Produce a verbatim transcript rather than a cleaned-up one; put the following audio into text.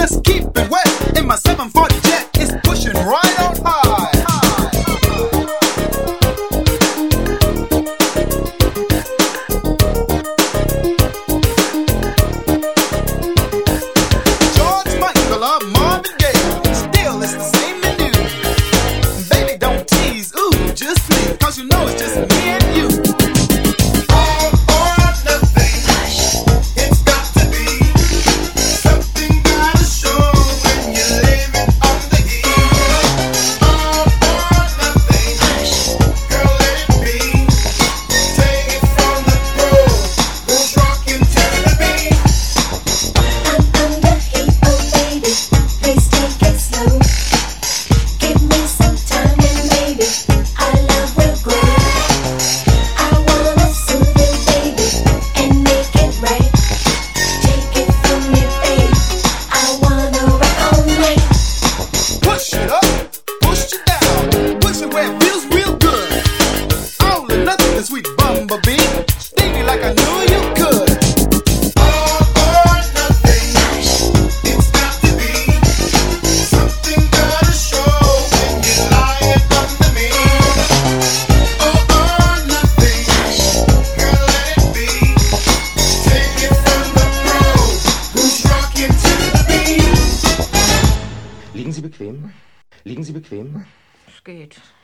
Just keep it wet in my seven forty jet. It's pushing right on high. George Michael or Marvin Gaye, still it's the same menu. Baby, don't tease, ooh, just please, cause you know it's just me and you. All or nothing, it's got to be. Something gotta show when you live it on the heat. All or nothing, girl, let it be. Take it from the pros, who's rockin' to the beat. I'm under heat, oh baby, please take it slow. Give me some time and maybe our love will grow. I wanna soothe you, baby, and make it right. Take it from me, babe, I wanna rock all night. Push it up, push it down, push it where it feels real good. All or nothing, the sweet bumblebee. Sting me like I knew you could. All or nothing, it's got to be. Something gotta show when you're lying under me. All or nothing, girl, let it be. Take it from the pros, who's rocking to the beat. Liegen Sie bequem? Liegen Sie bequem? Es geht.